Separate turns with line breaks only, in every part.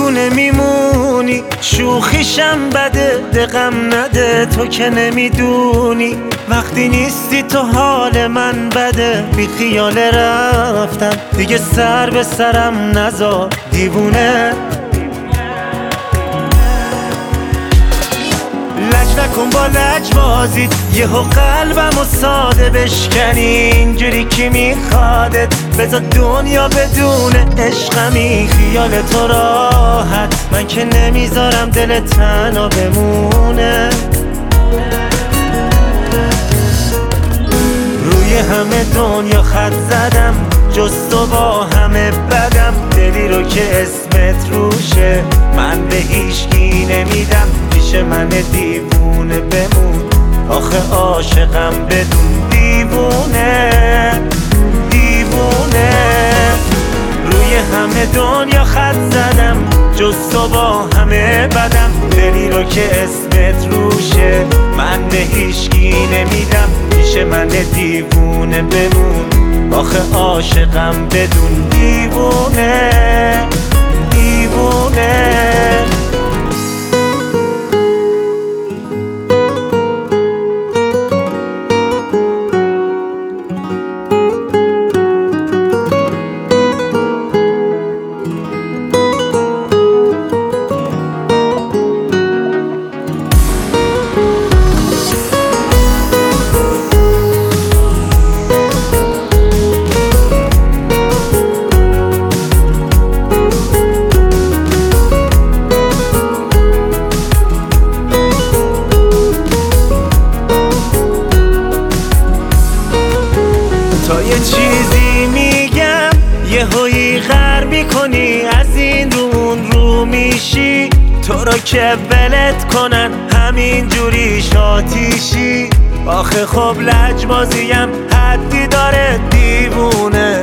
دیوونه میمونی، شوخیشم بده دقم نده، تو که نمیدونی وقتی نیستی تو حال من بده. بی خیال رفتم دیگه سر به سرم نذار دیوونه. لج نکن با لجبازیت، یهو قلبمو ساده بشکنی اینجوری کی میخوادت. بذار دنیا بدون عشقمی، خیال تو راحت من که نمیذارم دل تنها بمونه. روی همه دنیا خط زدم جز تو با همه بدم، دلی رو که اسمت روشه من به هیچکی نمیدم. پیش من دیوونه بمون آخه عاشقم بدون دیوونه دیوونه. روی همه دنیا خط زدم جز تو با همه بدم، دلی رو که اسمت روشه من به هیچکی نمیدم. پیش من دیوونه بمون آخه عاشقم بدون دیوونه دیوونه. تا یه چیزی میگم یهویی غر میکنی، از این رو اون رو میشی. تو رو که ولت کنن همین جوری شاتیشی. آخه خب لجبازیم حدی داره دیوونه.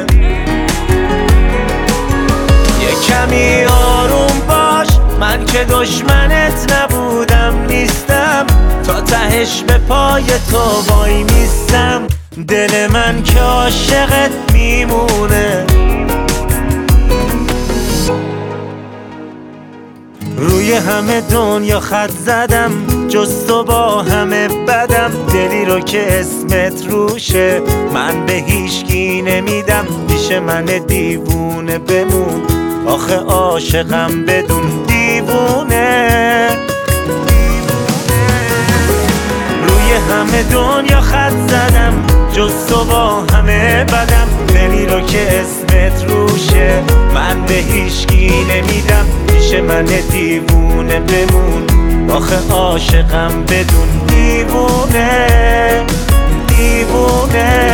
یه کمی آروم باش من که دشمنت نبودم نیستم، تا تهش به پای تو وای میستم. دل من که عاشقت میمونه. روی همه دنیا خط زدم جز تو با همه بدم، دلی رو که اسمت روشه من به هیچکی نمیدم. پیش من دیوونه بمون آخه عاشقم بدون دیوونه. روی همه دنیا خط زدم جز تو با همه بدم، دلی رو که اسمت روشه من به هیچکی نمیدم. پیش من دیوونه بمون آخه عاشقم بدون دیوونه دیوونه.